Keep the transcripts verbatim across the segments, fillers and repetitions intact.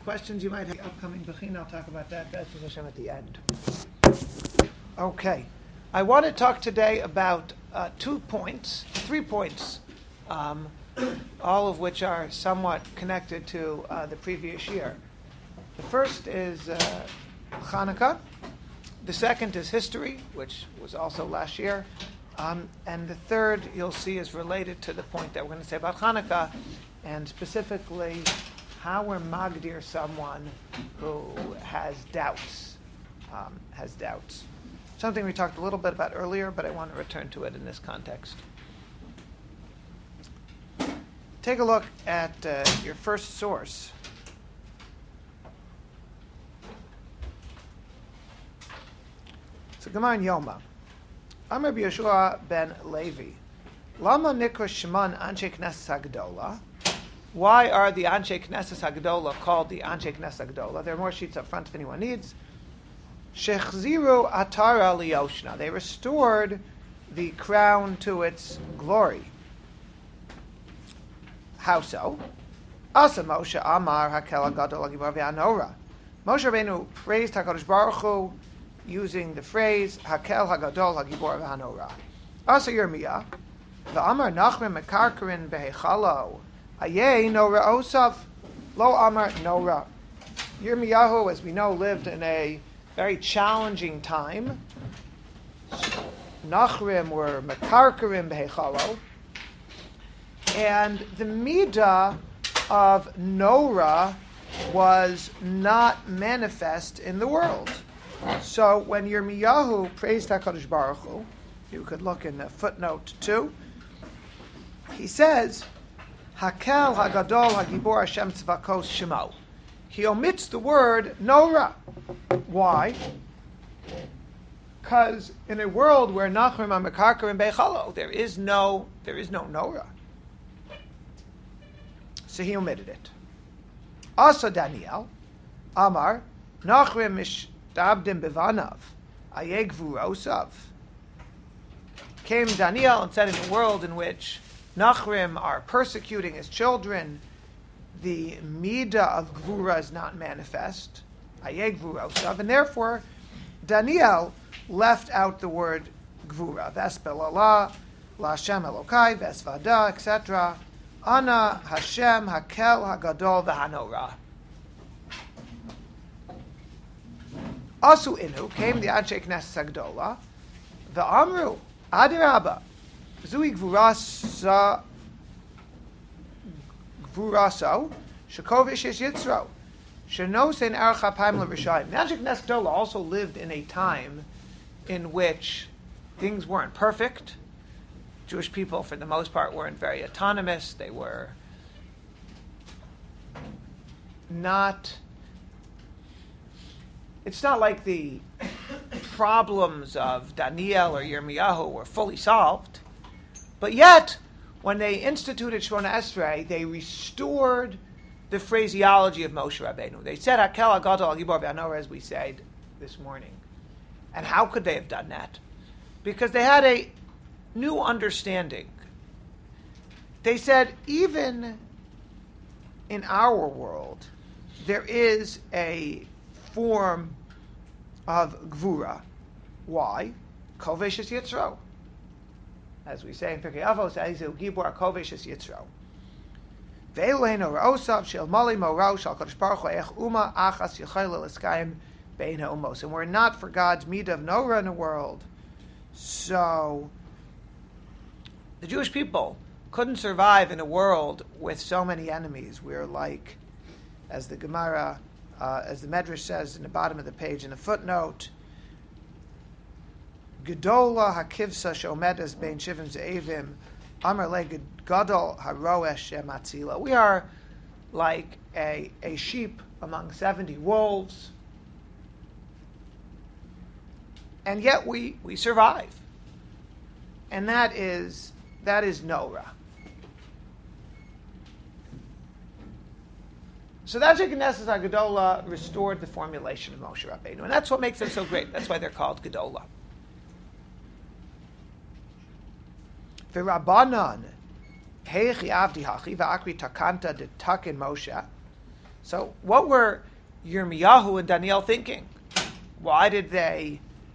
questions you might have. Upcoming Bechina, I'll talk about that. That's Hashem at the end. Okay. I want to talk today about uh, two points, three points, um, all of which are somewhat connected to uh, the previous year. The first is uh, Hanukkah. The second is history, which was also last year. Um, and the third, you'll see, is related to the point that we're going to say about Hanukkah, and specifically how we're magdir someone who has doubts, um, has doubts. Something we talked a little bit about earlier, but I want to return to it in this context. Take a look at uh, your first source. It's a Gemara in Yoma. Amar Yeshua ben Levi. Lama nikra shman Anshe Knesset Hagdola. Why are the Anshe Knesset Hagdola called the Anshe Knesset Hagdola? There are more sheets up front if anyone needs. Shechziru atara liyoshna. They restored the crown to its glory. How so? Asa Moshe Amar Hakel Hagadol Hagibor Ve'anora. Moshe Rabbeinu praised HaKadosh Baruch Hu using the phrase Hakel Hagadol Hagibor Ve'anora. Asa Yirmiyah V'Amar Nachrim Mekarkarin Behechalo Ayeh Nora Osaf Lo Amar Nora. Yirmiyahu, as we know, lived in a very challenging time. Nachrim were Mekarkarim Behechalo, and the midah of Nora was not manifest in the world. So when Yirmiyahu praised HaKadosh Baruch Hu, you could look in the footnote two, he says, Hakel Hagadol Hagibor Hashem Tzvakos Shemo. He omits the word Nora. Why? Because in a world where Nachrim are Mekarkar and Beichalo, there is no there is no Nora. So he omitted it. Also Daniel, Amar, Nachrim Mishtabdim Bivanav, Ayeg Vurosav. Came Daniel and said, in a world in which Nachrim are persecuting his children, the midah of Gvura is not manifest, Ayeg Vurosav, and therefore Daniel left out the word Gvura, Vespelala, La Hashem Elokai, Vesvada, et cetera. Ana Hashem Hakel Hagadol V'Hanora. Asu Inu came the Anshe Knesset Hagdola, V'Amru Adirabba Zui Gvurasa Gvuraso Shekovish Ish Yitzro Shenosein Archa Paim LeRishayim. The Anshe Knesset Hagdola also lived in a time in which things weren't perfect. Jewish people, for the most part, weren't very autonomous. They were not... It's not like the problems of Daniel or Yirmiyahu were fully solved. But yet, when they instituted Shemona Esrei, they restored the phraseology of Moshe Rabbeinu. They said, Hakel Hagadol Hagibor Ve'anora, as we said this morning. And how could they have done that? Because they had a new understanding. They said, even in our world, there is a form of Gvura. Why? Kovesh es Yitzro. As we say in Pirkei Avos, Aizu Gibor Kovesh es Yitzro. Ve'eloheinu ra'osav shel mali morao shel Kadosh Baruch Hu ech uma achas yechayla l'skayim bein ha'umos. And we're not for God's midah of Nora in the world. So the Jewish people couldn't survive in a world with so many enemies. We're like, as the Gemara, uh, as the Medrash says in the bottom of the page in a footnote, Gedola hakivsa shomedes bein shivim ze'evim, amar le gadol haroesh shematzila. We are like a, a sheep among seventy wolves, and yet we, we survive. And that is That is Nora. So the Anshe Knesset Hagdola restored the formulation of Moshe Rabbeinu, and that's what makes them so great. That's why they're called Gedola. V'Rabbanan heichi avdi hachi v'akri takanta de takin Moshe So what were Yirmiyahu and Daniel thinking? Why did they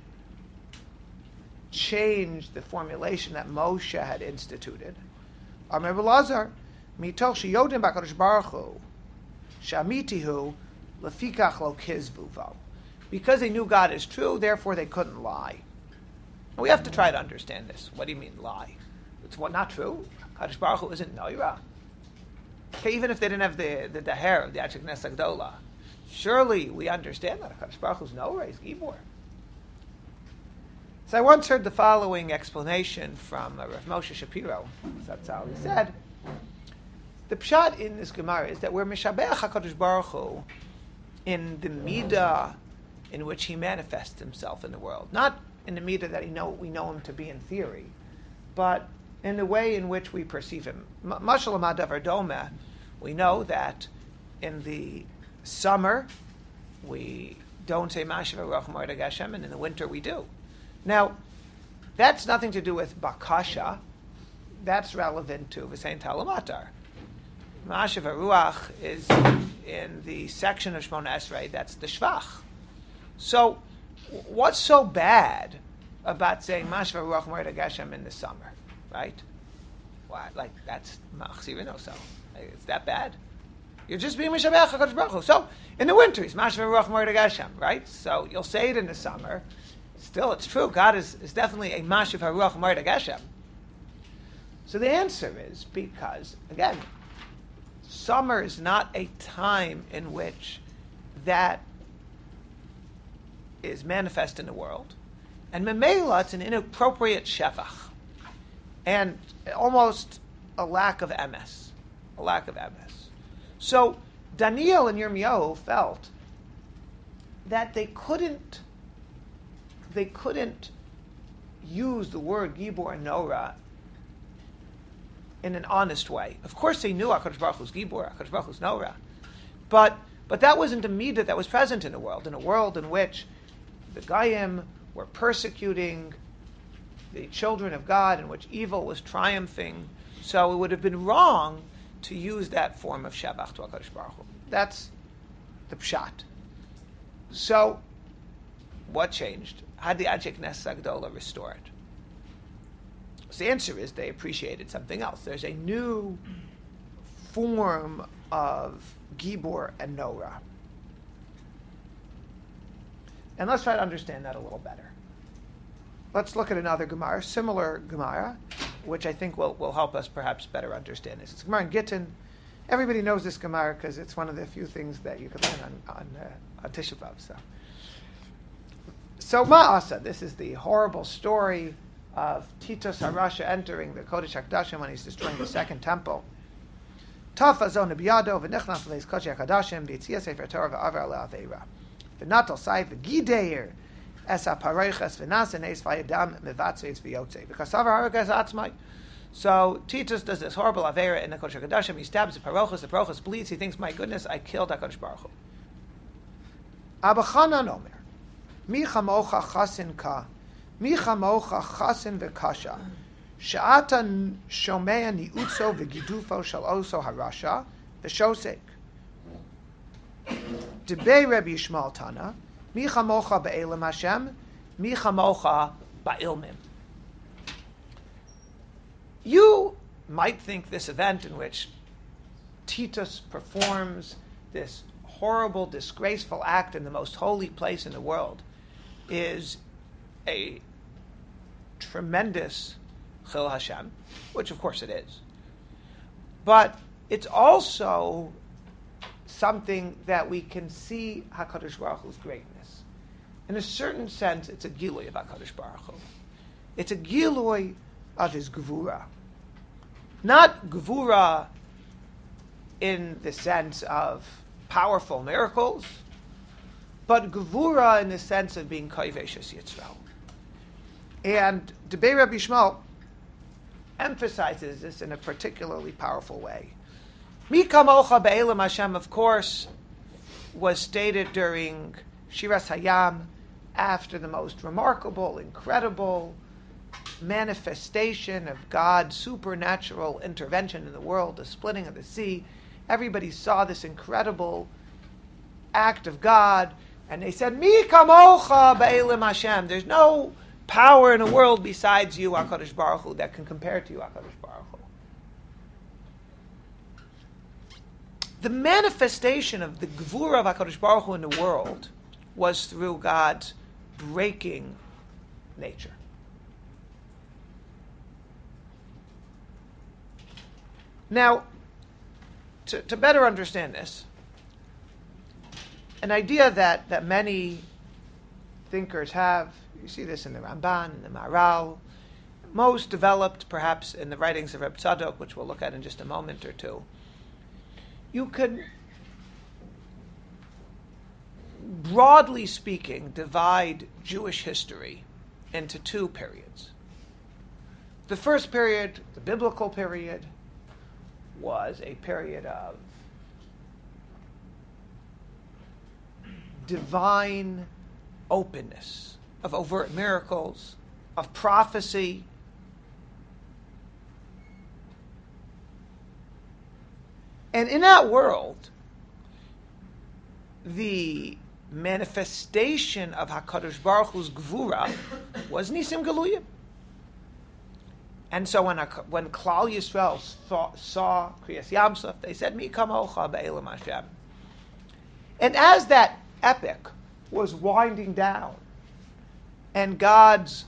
change the formulation that Moshe had instituted? Amar Belazar, mitoch sheyodim b'Hakadosh Baruch Hu, shamitihu lefikach lo kizvu vo. Because they knew God is true, therefore they couldn't lie. And we have to try to understand this. What do you mean lie? It's what not true. Kadosh Baruch Hu isn't noira. Okay, even if they didn't have the the daher of the Achik Nes Agdola, surely we understand that Kadosh Baruch Hu's noira is gibor. So I once heard the following explanation from uh, Rav Moshe Shapiro. That's how he said. The pshat in this Gemara is that we're Mishabeach HaKadosh Baruch Hu in the midah in which he manifests himself in the world. Not in the midah that he know, we know him to be in theory, but in the way in which we perceive him. Mashal Amadavar Doma, we know that in the summer we don't say Mashiv Ruach Mordech Hashem, and in the winter we do. Now, that's nothing to do with Bakasha. That's relevant to V'sein Talamatar. Mashiv Ruach is in the section of Shmona Esrei, that's the Shvach. So, what's so bad about saying Mashiv Ruach Mordech Hashem in the summer, right? Why? Like, that's Machzirino, so. It's that bad? You're just being Mishabeach HaKadosh Baruch Hu. So, in the winter, it's Mashiv Ruach Mordech Hashem, right? So, you'll say it in the summer. Still, it's true. God is, is definitely a Mashiv HaRuach Mordech Hashem. So the answer is because, again, summer is not a time in which that is manifest in the world. And Memela, it's an inappropriate shevach. And almost a lack of emes. A lack of emes. So Daniel and Yirmiyahu felt that they couldn't they couldn't use the word Gibor and Nora in an honest way. Of course they knew HaKadosh Baruch Hu's Gibor, HaKadosh Baruch Hu's Nora. But but that wasn't a midah that was present in the world, in a world in which the Goyim were persecuting the children of God, in which evil was triumphing. So it would have been wrong to use that form of Shabbat to HaKadosh Baruch Hu. That's the pshat. So what changed? How did the Achik Nes Agdola restore it? So the answer is they appreciated something else. There's a new form of Gibor and Nora. And let's try to understand that a little better. Let's look at another Gemara, similar Gemara, which I think will, will help us perhaps better understand this. It's Gemara in Gittin. Everybody knows this Gemara because it's one of the few things that you can learn on, on, uh, on Tisha B'Av. So. So Ma'asa, this is the horrible story of Titus HaRasha entering the Kodesh HaKodashim when he's destroying the second temple. Tafa zon biyado v'nichnaf v'leis Kodesh HaKodashim v'yitzia sefer Torah v'avar le'aveira v'natal sai v'gideir es ha'pareiches v'nasa neis v'yadam mevatzei v'yotzei v'kasavar harakas atzmai. So Titus does this horrible aveira in the Kodesh HaKodashim. He stabs the parochas. The parochas bleeds. He thinks, my goodness, I killed HaKadosh Baruch Hu. Abba Chanan omer, Mi chamocha chasin ka, mi chamocha chasin v'kasha, she'ata shomea ni'utzo v'gidufo shel oso harasha v'shosek. Debei Rabbi Yishmael Tana, mi chamocha ba'elam Hashem, mi chamocha ba'ilmim. You might think this event in which Titus performs this horrible, disgraceful act in the most holy place in the world is a tremendous Chil Hashem, which of course it is. But it's also something that we can see HaKadosh Baruch Hu's greatness. In a certain sense, it's a Gilui of HaKadosh Baruch Hu. It's a Gilui of his Gevura. Not Gevura in the sense of powerful miracles, but Gevura in the sense of being Kaivesh Yitzral. And Debei Rabbi Yishmael emphasizes this in a particularly powerful way. Mi kamocha be'elam Hashem, of course, was stated during Shiras Hayam after the most remarkable, incredible manifestation of God's supernatural intervention in the world, the splitting of the sea, Everybody saw this incredible act of God, and they said, Mi kamocha be'elim Hashem. There's no power in the world besides you, HaKadosh Baruch Hu, that can compare to you, HaKadosh Baruch Hu. The manifestation of the Gvura of HaKadosh Baruch Hu in the world was through God's breaking nature. Now, to, to better understand this, an idea that, that many thinkers have, you see this in the Ramban, in the Maharal, most developed perhaps in the writings of Reb Tzadok, which we'll look at in just a moment or two. You could, broadly speaking, divide Jewish history into two periods. The first period, the biblical period, was a period of divine openness, of overt miracles, of prophecy. And in that world, the manifestation of HaKadosh Baruch Hu's Gvura was Nisim Galuyim. And so when when Klal Yisrael saw, saw Kriyas Yamsuf, they said, Mi kamocha be'elim Hashem. And as that epic was winding down, and God's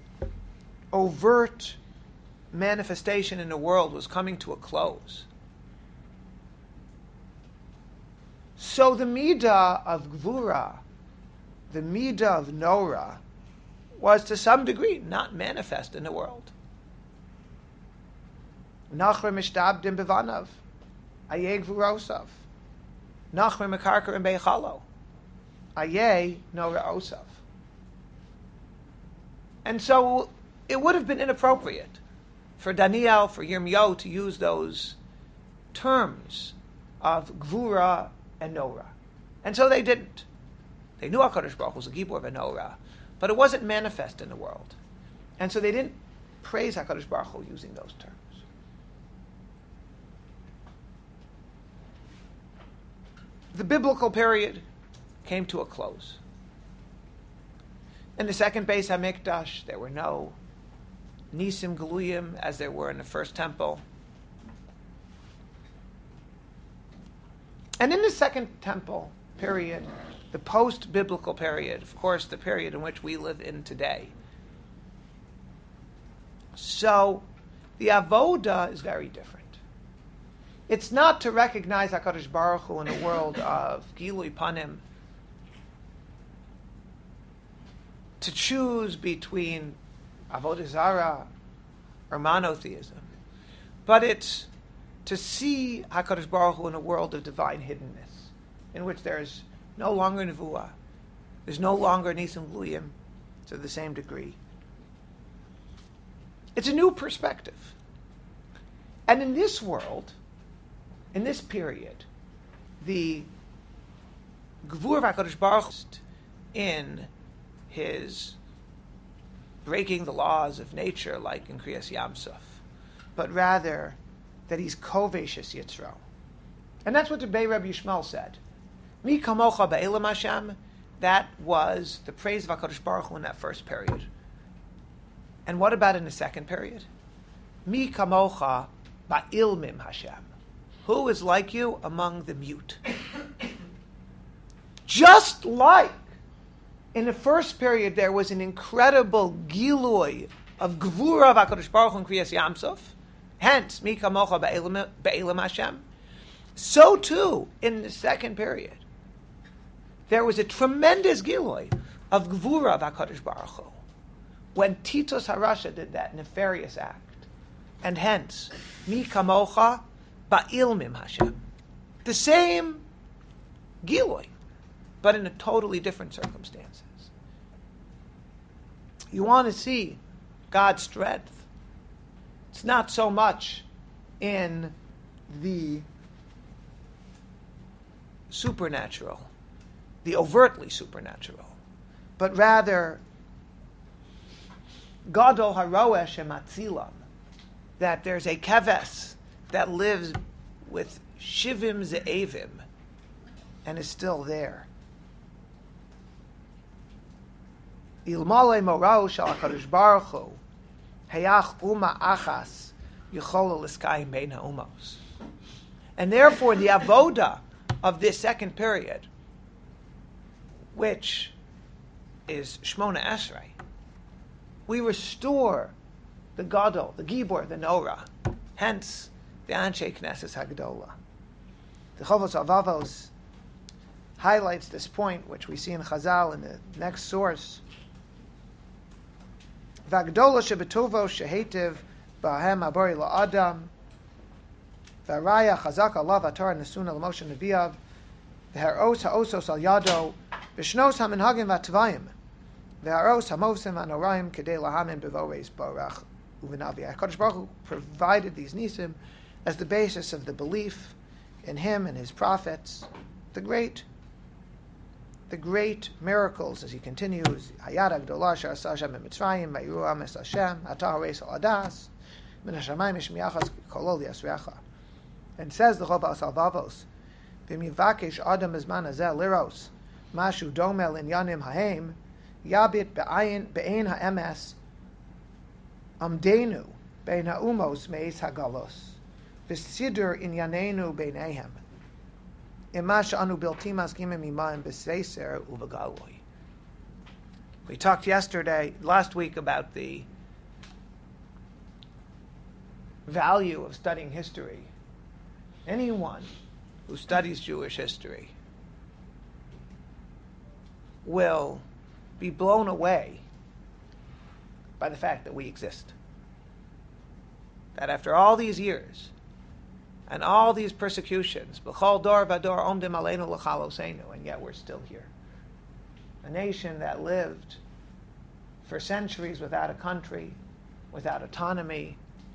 overt manifestation in the world was coming to a close, so the midah of Gvura, the midah of Norah, was to some degree not manifest in the world. Nachri mishtabdim bevanav, ayeh gvurosav. Nachri mekarker in beichalo, ayeh Norah osav. And so it would have been inappropriate for Daniel, for Yirmiyahu to use those terms of Gvura and Norah. And so they didn't. They knew HaKadosh Baruch Hu was a Gibor v'Norah, but it wasn't manifest in the world. And so they didn't praise HaKadosh Baruch Hu using those terms. The biblical period came to a close. In the second Beis HaMikdash, there were no Nisim Galuyim as there were in the first temple. And in the second temple period, the post-biblical period, of course, the period in which we live in today. So, the avoda is very different. It's not to recognize HaKadosh Baruch Hu in a world of Gilui Panim, to choose between Avodah Zarah or monotheism, but it's to see HaKadosh Baruch Hu in a world of divine hiddenness, in which there is no longer Nevuah, there's no longer Nisim Gluyim to the same degree. It's a new perspective. And in this world, in this period, the Gvur of HaKadosh Baruch Hu in his breaking the laws of nature, like in Kriyas Yamsuf, but rather that he's Koveshes Yitzro. And that's what the Bei Rabbi Yishmael said. Mi kamocha be'elim Hashem, that was the praise of HaKadosh Baruch Hu in that first period. And what about in the second period? Mi kamocha ba'ilmim Hashem. Who is like you among the mute? Just like in the first period there was an incredible gilui of gvura of HaKadosh Baruch Hu in Kriyas Yamsuf, hence, mi kamocha be'elim Hashem, so too in the second period there was a tremendous gilui of gvura of HaKadosh Baruch Hu when Titus HaRasha did that nefarious act. And hence, mi kamocha ba'ilmim Hashem. The same gilui, but in a totally different circumstances. You want to see God's strength. It's not so much in the supernatural, the overtly supernatural, but rather Gadol haroesh ematzilam, that there's a keves that lives with Shivim Ze'evim, and is still there. Ilmale morao shal HaKadosh Baruch Hu, hayach uma achas, yichol l'skayim bein ha'umos. And therefore, the avoda of this second period, which is Shmona Esrei, we restore the Gadol, the Gibor, the Norah, hence the Anshe Knesset Hagdola. The Chovos Avavos highlights this point, which we see in Chazal in the next source. V'agdola shebetuvo shehetiv b'ahem abori la'adam v'araya chazak alav atar nesuna l'moshe neviav v'haros ha'osos al yado v'shnos ha'minhagim v'atvayim v'haros ha'mosim ha'norayim kedei lahamin b'voreis barach uvenavi. HaKadosh Baruch Hu provided these nisim as the basis of the belief in Him and His prophets, the great, the great miracles, as he continues. Hayad Agdolah she'asa Hashem b'Mitzrayim v'yiru am es Hashem atah hareis al adas min hashamayim mishmiachas kolol yasrecha. And says the Chovos Avavos, v'mivakesh adam bezman hazeh liros mashu domel inyanim hahem yabit be'ayin be'ein ha'emes amdenu bein ha'umos meis hagalos v'sidur inyanenu beineihem imash anu biltimas gimim imayim b'seiser uvagaloi. We talked yesterday, last week, about the value of studying history. Anyone who studies Jewish history will be blown away by the fact that we exist. That after all these years and all these persecutions, b'chol dor v'dor omdim aleinu l'chaloseinu, and yet we're still here. A nation that lived for centuries without a country, without autonomy,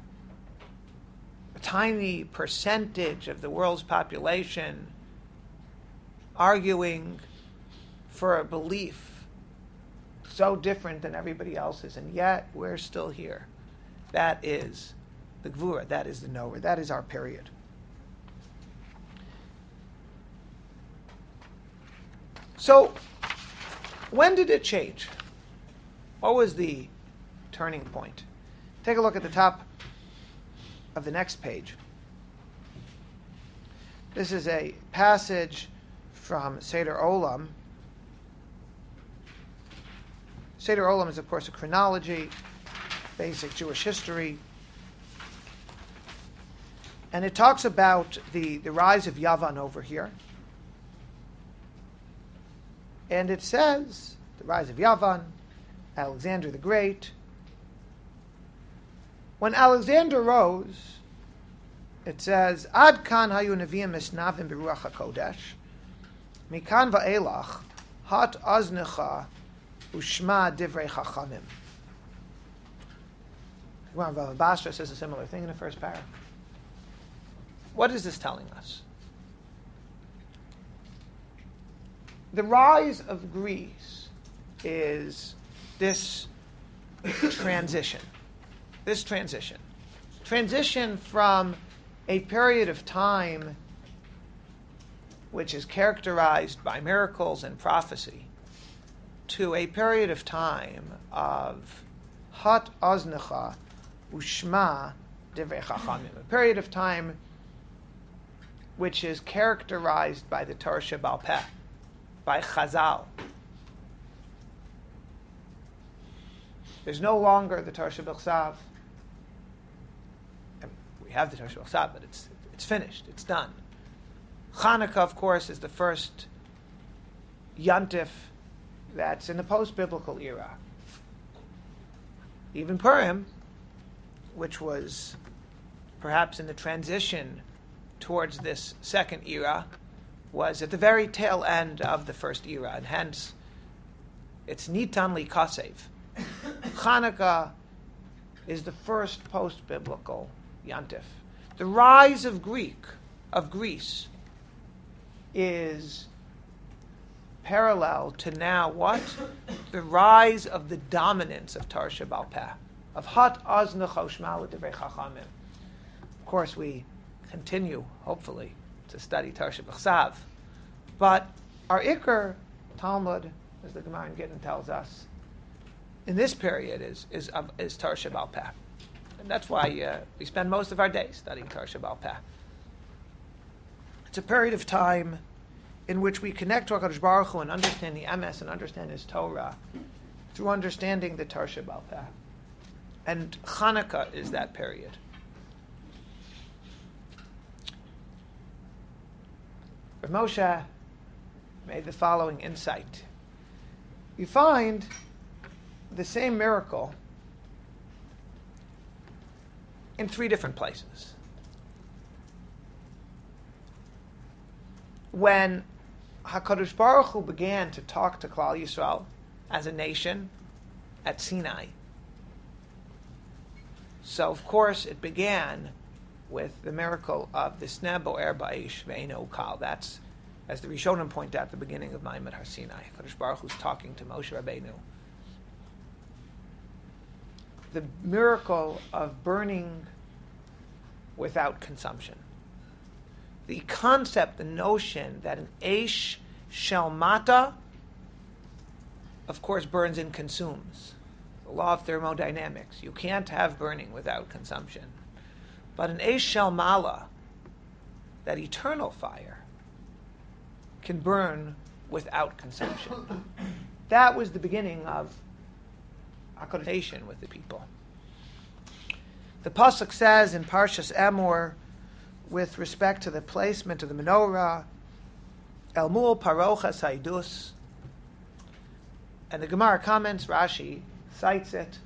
a tiny percentage of the world's population arguing for a belief so different than everybody else's, and yet we're still here. That is the Gvura, that is the Noah, that is our period. So, when did it change? What was the turning point? Take a look at the top of the next page. This is a passage from Seder Olam. Seder Olam is, of course, a chronology, basic Jewish history. And it talks about the, the rise of Yavan over here. And it says, the rise of Yavan, Alexander the Great. When Alexander rose, it says, Ad kan hayu neviim misnavim beruach hakodesh, mikan va'elach, hat aznecha, ushma divrei chachamim. Bava Basra says a similar thing in the first paragraph. What is this telling us? The rise of Greece is this transition. This transition. Transition from a period of time which is characterized by miracles and prophecy to a period of time of hat aznecha ushma divrei chachamim. A period of time which is characterized by the Torah Sheba'al Peh, by Chazal. There's no longer the Torah Shebachsav. We have the Torah Shebachsav, but it's it's finished. It's done. Hanukkah, of course, is the first Yantif that's in the post-biblical era. Even Purim, which was perhaps in the transition towards this second era, was at the very tail end of the first era, and hence it's Nitan Li Kasev. Hanukkah is the first post-biblical Yantif. The rise of Greek, of Greece, is parallel to now what? The rise of the dominance of Torah Sheba'al Peh, of Hat Az Necha Ushma L'Divrei Chachamim. Of course, we continue, hopefully, to study Tarsha B'Chsav. But our Iker Talmud, as the Gemara in Gittin tells us, in this period is is is Tarsha B'al Peh. And that's why uh, we spend most of our days studying Tarsha B'al Peh. It's a period of time in which we connect to HaKadosh Baruch Hu and understand the Emes and understand His Torah through understanding the Tarsha B'al Peh. And Chanukah is that period. Rav Moshe made the following insight. You find the same miracle in three different places. When HaKadosh Baruch Hu began to talk to Klal Yisrael as a nation at Sinai, so of course it began with the miracle of the Sneh Bo'er Ba'esh Ve'eino Kal. That's, as the Rishonim point out at the beginning of Ma'amad Har Sinai, HaKadosh Baruch Hu's talking to Moshe Rabbeinu. The miracle of burning without consumption. The concept, the notion that an Eish Shel Mata, of course, burns and consumes. The law of thermodynamics. You can't have burning without consumption. But an Eish Shel Mala, that eternal fire, can burn without consumption. That was the beginning of HaKadosh with the people. The Pasuk says in Parshas Emor, with respect to the placement of the menorah, El Mul Parochas Haidus, and the Gemara comments, Rashi cites it,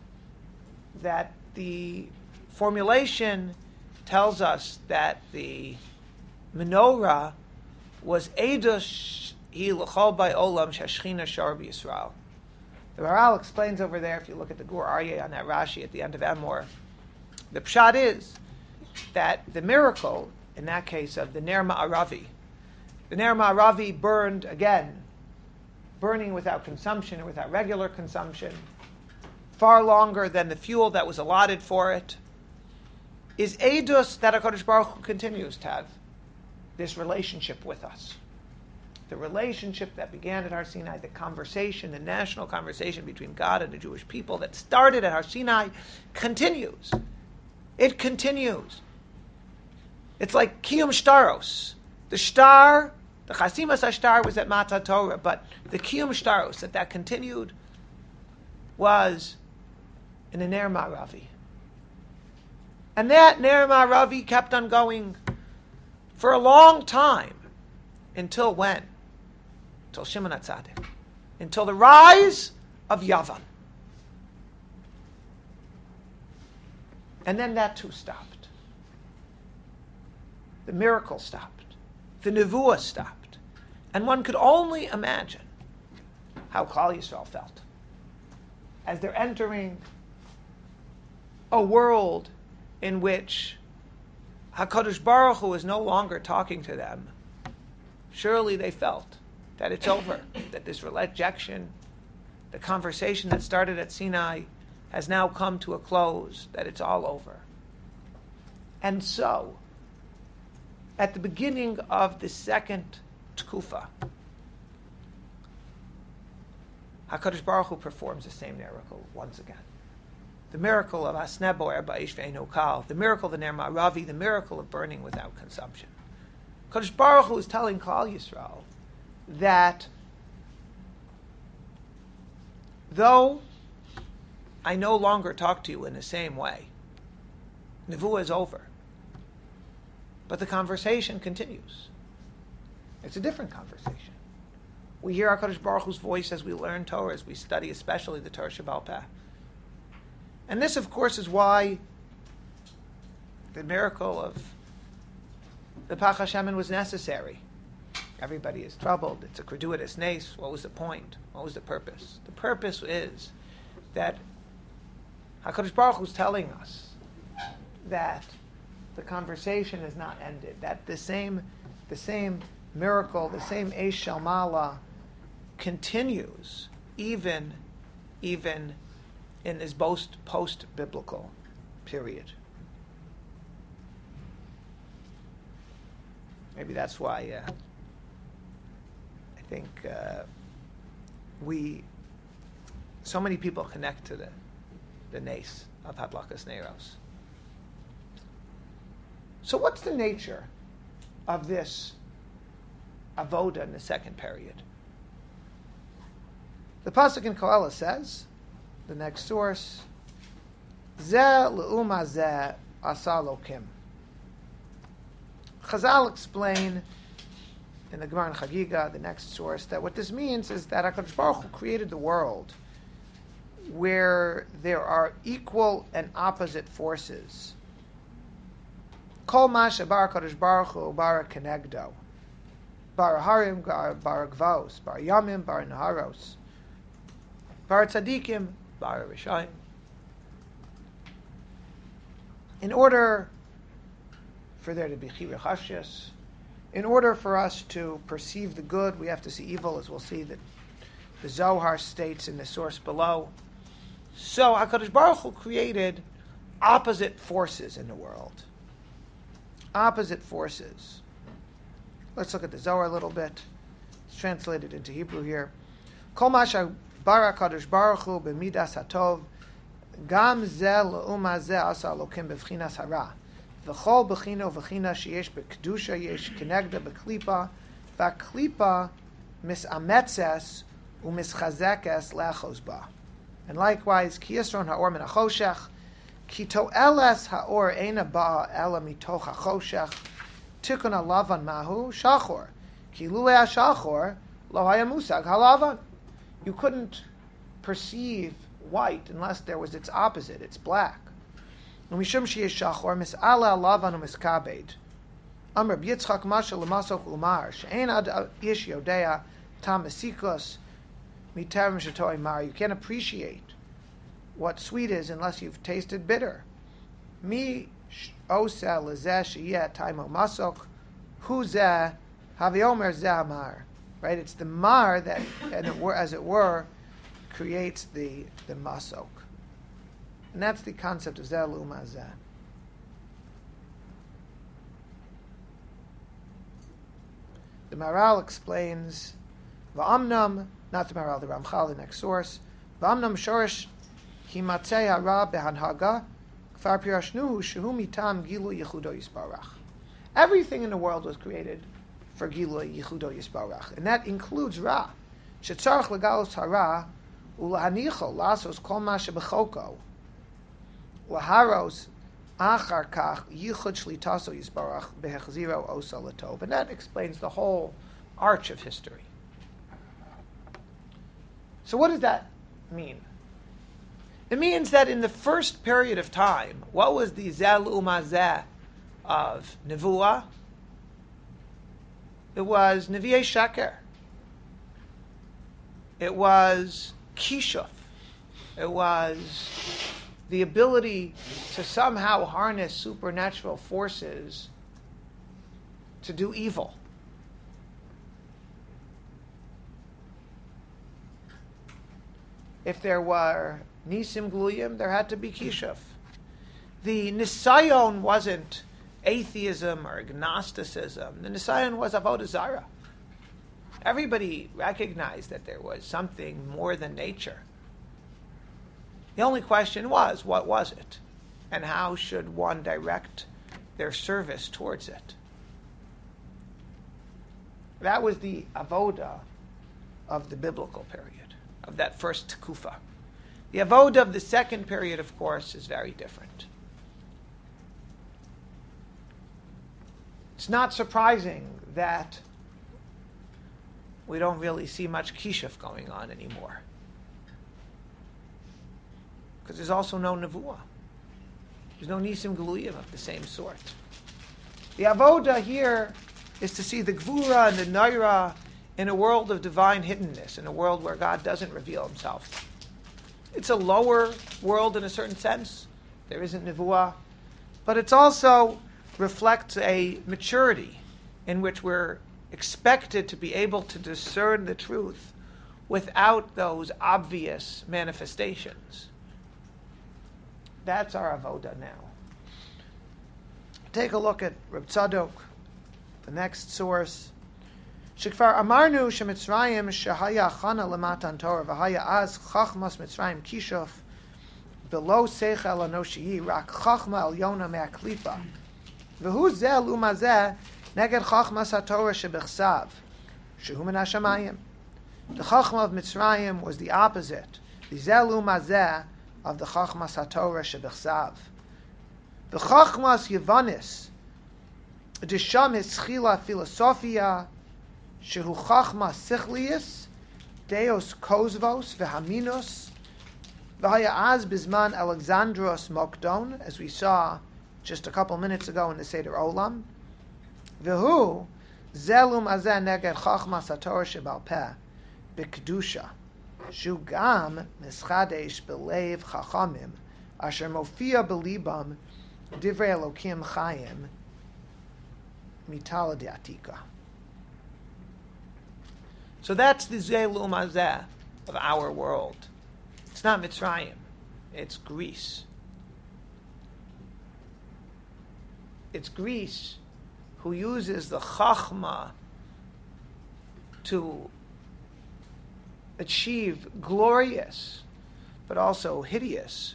that the formulation tells us that the menorah was Eidos Hi L'chol Bei Olam Shashchina Shar B'Yisrael. The Maharal explains over there, if you look at the Gur Aryeh on that Rashi at the end of Emor, the pshat is that the miracle, in that case, of the Ner Ma'aravi, the Ner Ma'aravi burned, again, burning without consumption or without regular consumption, far longer than the fuel that was allotted for it, is Eidus that HaKadosh Baruch Hu continues to have this relationship with us. The relationship that began at Har Sinai, the conversation, the national conversation between God and the Jewish people that started at Har Sinai, continues. It continues. It's like Kiyum Shtaros. The Shtar, the Chasimas HaShtar was at Matzah Torah, but the Kiyum Shtaros, that that continued, was in the Ner Ma'aravi. And that Ner Ma'aravi kept on going for a long time. Until when? Until Shimon HaTzadik. Until the rise of Yavan. And then that too stopped. The miracle stopped. The nevuah stopped. And one could only imagine how Klal Yisrael felt as they're entering a world in which HaKadosh Baruch Hu is no longer talking to them. Surely they felt that it's over, that this rejection, the conversation that started at Sinai, has now come to a close, that it's all over. And so, at the beginning of the second Tkufa, HaKadosh Baruch Hu performs the same miracle once again. The miracle of Asneh Bo'er Ba'esh Ve'eino Kal, the miracle of the Ner Ma'aravi, the miracle of burning without consumption. HaKadosh Baruch Hu is telling Klal Yisrael that though I no longer talk to you in the same way, Nevuah is over, but the conversation continues. It's a different conversation. We hear HaKadosh Baruch Hu's voice as we learn Torah, as we study especially the Torah B'al Peh. And this, of course, is why the miracle of the Pach HaShemen was necessary. Everybody is troubled. It's a gratuitous nace. What was the point? What was the purpose? The purpose is that HaKadosh Baruch Hu is telling us that the conversation is not ended. That the same, the same miracle, the same Eish Shel Mala continues even, even in this post post-biblical period. Maybe that's why uh, I think uh, we, so many people connect to the, the nace of Hadlakas Neiros. So what's the nature of this avoda in the second period? The pasuk in Koheles says, the next source, Zeh le'uma zeh asa lokim. Chazal explain in the Gemara in Chagiga, the next source, that what this means is that HaKadosh Baruch Hu created the world where there are equal and opposite forces. Kol ma shebar HaKadosh Baruch Hu bara kenegdo. Bar harim, bar gvos, bar yamim, bar naharos. Bar tzadikim, bar rishayim. In order for there to be chiyur chashias, in order for us to perceive the good, we have to see evil, as we'll see that the Zohar states in the source below. So HaKadosh Baruch Hu created opposite forces in the world. Opposite forces. Let's look at the Zohar a little bit. It's translated into Hebrew here. Kol ma bara HaKadosh Baruch Hu b'midas hatov, gam zeh le'uma zeh asa Elokim b'vchinas hara. V'chol b'chino v'china sheyesh b'kedusha yesh kenegda b'klipa, v'klipa misametzes u'mischazekes le'achos ba. And likewise, ki yisron ha'or min ha'choshech, ki to'eles ha'or eina ba'a ela mitoch ha'choshech, tikun ha'lavan mahu shachor, ki lulei ha'shachor lo haya musag ha'lavan. You couldn't perceive white unless there was its opposite, it's black. Umishum sheyesh shachor mis'ala ha'lavan u'miskabed. Amr b'yitzchak masha l'masok umar, she'ein ad ish yodea tam mesikos mitarim shetoi mar. You can't appreciate what sweet is unless you've tasted bitter. Mi oseh lezeh sheyeh taimo masok, hu zeh haviomer zeh mar. Right? It's the mar that, and it were, as it were, creates the, the masok. And that's the concept of zeh l'uma zeh. The Maharal explains, v'amnam, not the Maharal, the Ramchal, the next source, v'amnam shorish himatzei hara behanhaga, kfar pirashnuhu shehu mitam gilu yechudo yisbarach. Everything in the world was created for gilu yechudo yisbarach, and that includes ra. Shetzarach legalos hara ulahanicho lasos kol ma shebechoko laharos achar kach yichud shlitaso yisbarach behechziro osa latov. And that explains the whole arch of history. So what does that mean? It means that in the first period of time, what was the zeh l'uma zeh of Nevuah? It was Nevi'ei Sheker. It was Kishuf. It was the ability to somehow harness supernatural forces to do evil. If there were Nisim Gluyim, there had to be Kishuf. The Nisayon wasn't atheism or agnosticism. The Nisayon was Avodah Zarah. Everybody recognized that there was something more than nature. The only question was, what was it? And how should one direct their service towards it? That was the avoda of the biblical period, of that first tekufa. The avoda of the second period, of course, is very different. It's not surprising that we don't really see much kishuf going on anymore, because there's also no nevuah. There's no nisim galuyim of the same sort. The avoda here is to see the gvura and the naira in a world of divine hiddenness, in a world where God doesn't reveal himself. It's a lower world in a certain sense. There isn't nevuah. But it also reflects a maturity in which we're expected to be able to discern the truth without those obvious manifestations. That's our avoda now. Take a look at Reb Tzadok, the next source. Shekvar amarnu shemitzrayim shehaya chana lematan Torah v'haya az chachmas Mitzrayim kishof below seichel anoshiyi rak chachma elyona me'aklipa v'hu zeh lumazeh neged chachmas haTorah shebechsav shehu min hashamayim. The chachma of Mitzrayim was the opposite, the zeh lumazeh of the chachmas haTorah shebechsav. The chachmas Yevanis, desham hischila philosophia, shehu chachma sichlius, deos kozvos v'haminus, v'haya az bizman Alexandros Mokdon, as we saw just a couple minutes ago in the Seder Olam. V'hu zelum azeh neged chachmas haTorah shebal peh b'kedusha, shu gam mischadesh b'leiv chachamim, asher mofia b'libam divrei Elokim chayim mitala de'atika. So that's the Zelum Azeh of our world. It's not Mitzrayim, it's Greece. It's Greece who uses the Chachma to achieve glorious but also hideous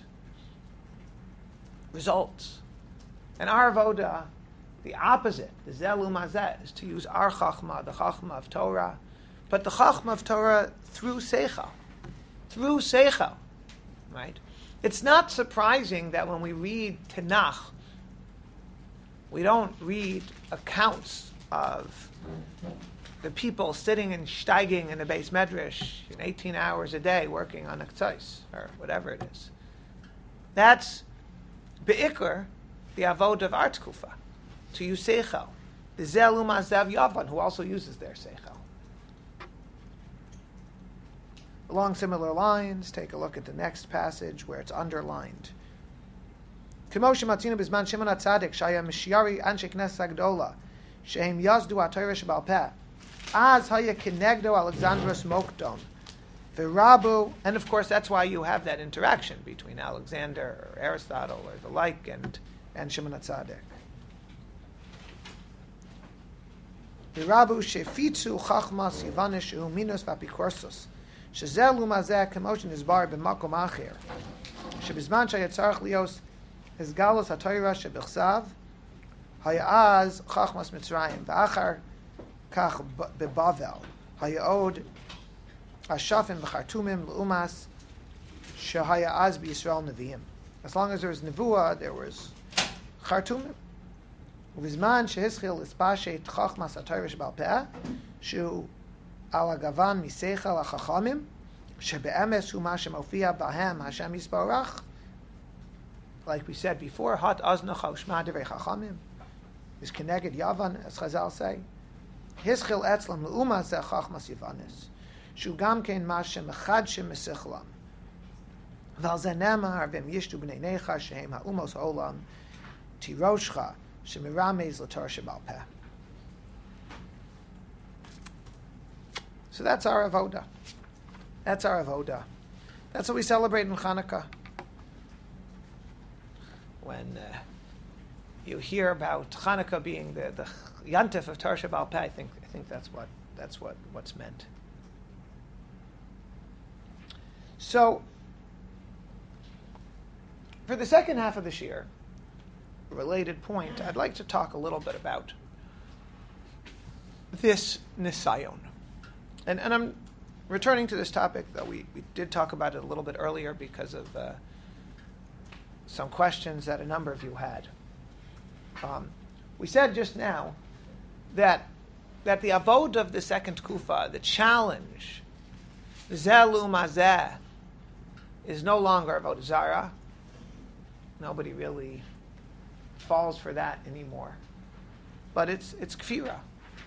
results. And our avoda, the opposite, the Zelum Azeh, is to use our Chachma, the Chachma of Torah, but the Chachma of Torah through Seichel, through Seichel, right? It's not surprising that when we read Tanakh, we don't read accounts of the people sitting and steiging in the Beis Medrash in eighteen hours a day working on Aktzos, or whatever it is. That's Be'ikr, the Avod of our Tkufa, to use Seichel. The Zelum Azav Yavan, who also uses their Seichel. Along similar lines, take a look at the next passage where it's underlined. K'mo shematzinu b'zman Shimon HaTzadik, shaya mishyari anshe knesset hagdola, shehem yazdu ha'torah shebal peh, az haya kinegdo Alexandros Mokdon, v'rabu, and of course that's why you have that interaction between Alexander or Aristotle or the like and, and Shimon HaTzadik. V'rabu shefitzu chachmas yivanish shehu minus v'apikorsos, shezel umazeh k'moshin izbar b'makom acher, shebizman shayetzarech lios hizgalos ha'torah shebechsav, hayaz chachmas Mitzrayim, v'achar kach bebavel, hayod Ashafim v'chartumim l'umas shehaya az b'Yisrael neviim. As long as there was nevuah, there was chartumim. Uvizman shehischil ispashet chachmas haTorah shebal peh shu ala gavan miseichel hachachamim shebe'emes hu ma shemofia b'hem Hashem yisbarach. Like we said before, hat aznach u'shma divrei chachamim is keneged yavan, as Chazal say. Hischil etzlam l'umas zeh chachmas Yevanis. Shugam kein mashe mechad shemesichlam. Val zenemar v'em yishtu b'nei necha shehem ha'umos ha'olam tiroshcha shemiramez l'torah shebal peh. So that's our avoda. That's our avoda. That's what we celebrate in Hanukkah. When uh, you hear about Hanukkah being the the yantif of Torah shebal peh, I think I think that's what that's what what's meant. So, for the second half of this year, a related point, I'd like to talk a little bit about this Nisayon. And, and I'm returning to this topic, though we, we did talk about it a little bit earlier because of uh, some questions that a number of you had. Um, we said just now that that the avod of the second kufa, the challenge, Zelu Mazeh, is no longer avodah zara. Nobody really falls for that anymore. But it's it's kfira.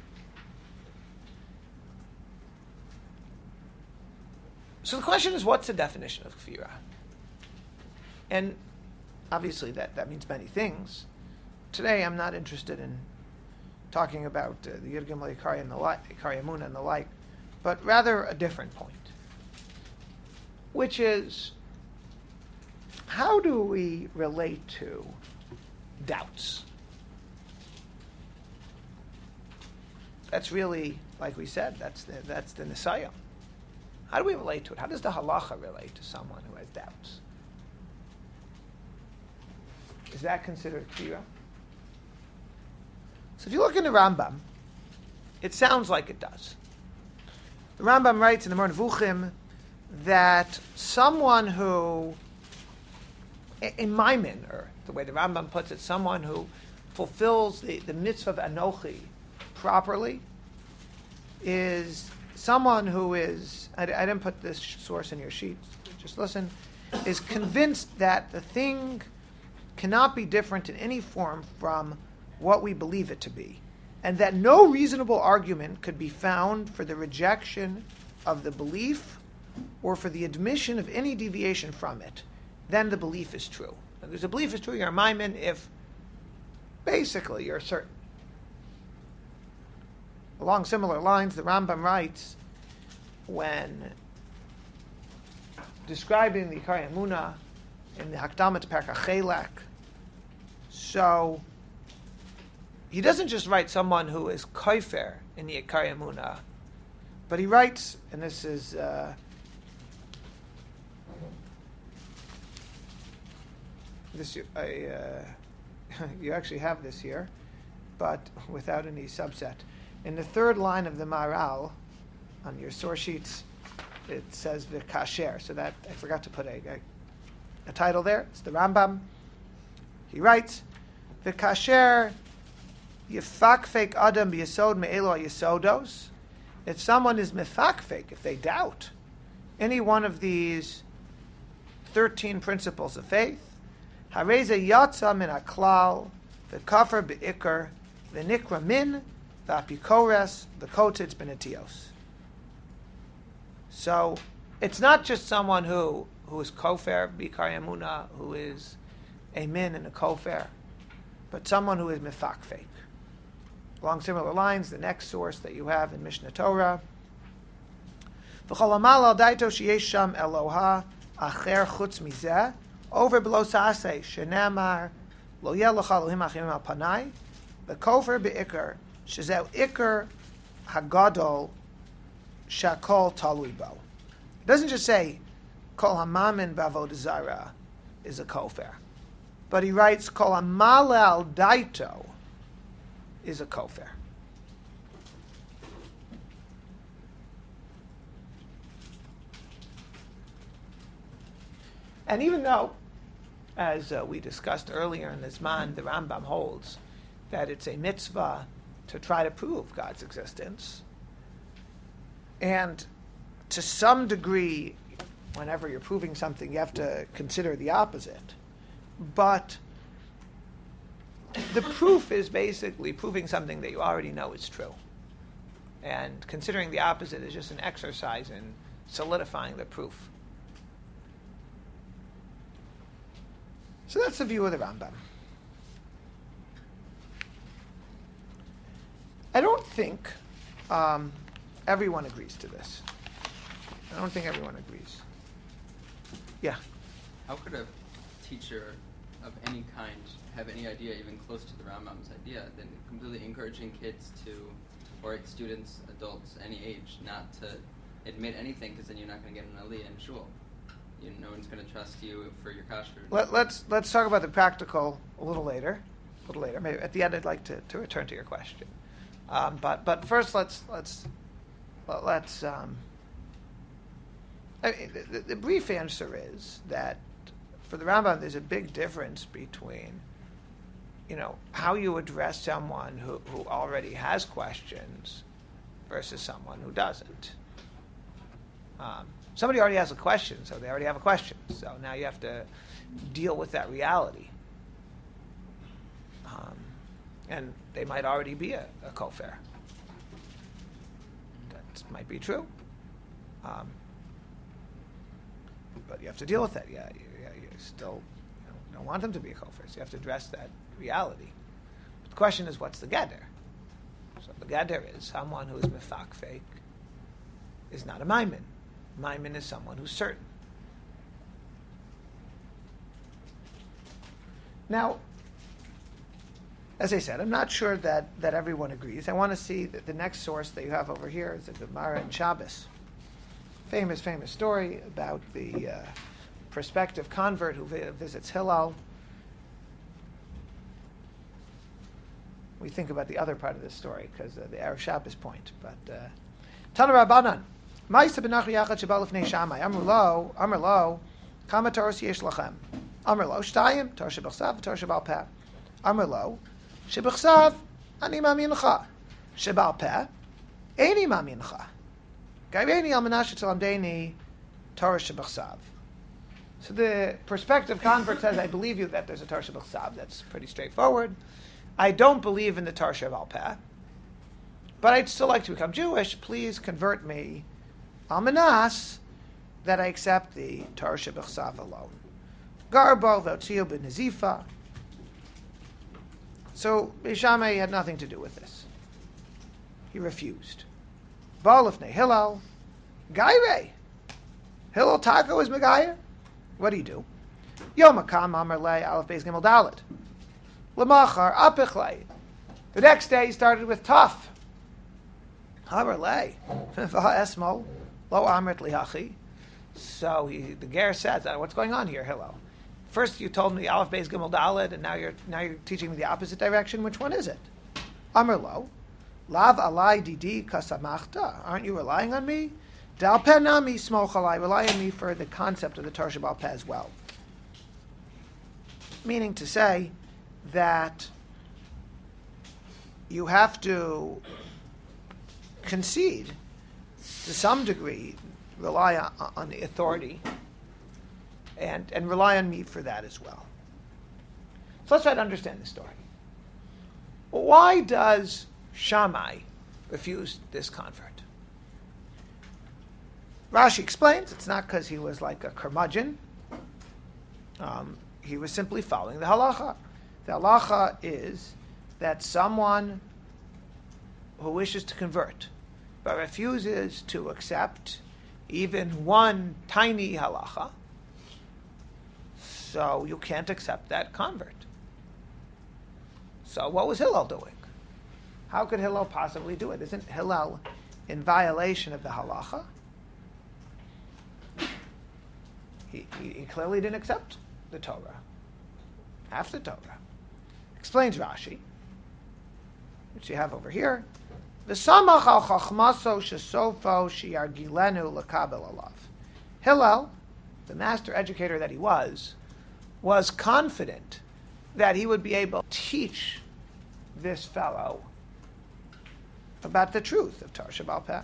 So the question is, what's the definition of kfira? And obviously that, that means many things. Today I'm not interested in talking about uh, the Yud Gimel Ikari and the like, Ikari Amunah and the like, but rather a different point, which is, how do we relate to doubts? that's really, like we said, that's the, that's the Nisayah. How do we relate to it? How does the halacha relate to someone who has doubts? Is that considered kfira? So if you look in the Rambam, it sounds like it does. The Rambam writes in the Moreh Nevuchim that someone who, in Maimin, or the way the Rambam puts it, someone who fulfills the, the mitzvah of Anochi properly is someone who is, I, I didn't put this source in your sheet, just listen, is convinced that the thing cannot be different in any form from what we believe it to be, and that no reasonable argument could be found for the rejection of the belief or for the admission of any deviation from it, then the belief is true. And there's a belief is true, you're a maimin if basically you're certain. Along similar lines, the Rambam writes, when describing the Ikar Emunah in the Hakdama to Perek HaChelek, so he doesn't just write someone who is kofer in the Ikar Emunah, but he writes, and this is uh, this I, uh, you actually have this here, but without any subset. In the third line of the Maral on your source sheets, it says v'kasher. So that I forgot to put a, a, a title there. It's the Rambam. He writes v'kasher yifakfek adam b'yesod me'elo yesodos. If someone is mifakfek, if they doubt any one of these thirteen principles of faith, hareze yatsa min haklal v'kafar be'ikar v'nikra min v'apikores v'kotitz benetios. So it's not just someone who who is kofer b'ikar emunah, who is a min and a kofer, but someone who is mifakfek. Along similar lines, the next source that you have in Mishnah Torah, v'chol amal al daito sheyesh sham Eloha acher chutz mizeh over below saseh shenamar lo yeh lecha Elohim achim al panai v'kofer be'ikar shezeu ikar hagadol shakol talui bo. It doesn't just say kol hamamin b'avodah zarah is a kofer, but he writes kol hamal al daito is a kofer. And even though, as uh, we discussed earlier in this man, the Rambam holds that it's a mitzvah to try to prove God's existence, and to some degree, whenever you're proving something, you have to consider the opposite. But the proof is basically proving something that you already know is true. And considering the opposite is just an exercise in solidifying the proof. So that's the view of the Rambam. I don't think um, everyone agrees to this. I don't think everyone agrees. Yeah? How could a teacher of any kind have any idea even close to the Rambam's idea, then completely encouraging kids to, or students, adults, any age, not to admit anything, because then you're not going to get an aliyah in shul. You, no one's going to trust you for your kashrut. Let, let's let's talk about the practical a little later. A little later, maybe at the end. I'd like to, to return to your question, um, but but first let's let's let's. Um, I mean, the, the brief answer is that for the Rambam, there's a big difference between, you know, how you address someone who, who already has questions versus someone who doesn't. Um, somebody already has a question, so they already have a question. So now you have to deal with that reality. Um, and they might already be a, a kofer. That might be true. Um, but you have to deal with that. Yeah, you, yeah, you still you know, don't want them to be a kofer, so you have to address that reality. But the question is, what's the gather? So the gather is someone who is mefakfek is not a maimin. Maimin is someone who's certain. Now, As I said, I'm not sure that, that everyone agrees. I want to see that the next source that you have over here is the Gemara in Shabbos. Famous, famous story about the uh, prospective convert who vi- visits Hillel. We think about the other part of this story because uh, the Erev Shabbos point. But Tana Rabbanan, Ma'isa b'nachu yachad sheba lifnei Shammai. Amar lo, Amar lo, kama taros yesh lachem. Amar lo, shtayim, tar shebechsav, tar shebal peh. Amar lo, shebechsav, ani mamincha. Shebal peh, eini mamincha. Gayreini al menashe tzalamdeni, tar shebechsav. So the prospective convert says, I believe you that there's a tar shebechsav. That's pretty straightforward. I don't believe in the tar shebal peh, but I'd still like to become Jewish. Please convert me, al menas, that I accept the tar shebechsav alone. Garbo v'otziu b'nezifa. So Shammai had nothing to do with this. He refused. Baal lifnei Hillel, Gaire. Hillel Taco is Megaya. What do you do? Yom Hakam Amar Le Aleph Beis Gimel Dalet. Lamachar Apichlei. The next day he started with tough. Amar Le Esmo Lo Amrit Lihachi. So he, the Ger says, what's going on here, Hillel? First you told me Aleph Beis Gimel Dalet, and now you're now you're teaching me the opposite direction. Which one is it? Amar Lo Lav Alai Didi Kasamachta. Aren't you relying on me? Dal Penami Smoch Alai. Rely on me for the concept of the tar shebal peh as well. Meaning to say that you have to concede to some degree, rely on, on the authority, and, and rely on me for that as well. So let's try to understand the story. Why does Shammai refuse this convert? Rashi explains it's not because he was like a curmudgeon. Um, he was simply following the halacha. The halacha is that someone who wishes to convert but refuses to accept even one tiny halacha, so you can't accept that convert. So what was Hillel doing? How could Hillel possibly do it? Isn't Hillel in violation of the halacha? He, he, he clearly didn't accept the Torah, half the Torah. Explains Rashi, which you have over here. V'samach al chachmaso shesofo shiargilenu lekabel alav. Hillel, the master educator that he was, was confident that he would be able to teach this fellow about the truth of tar shebal peh.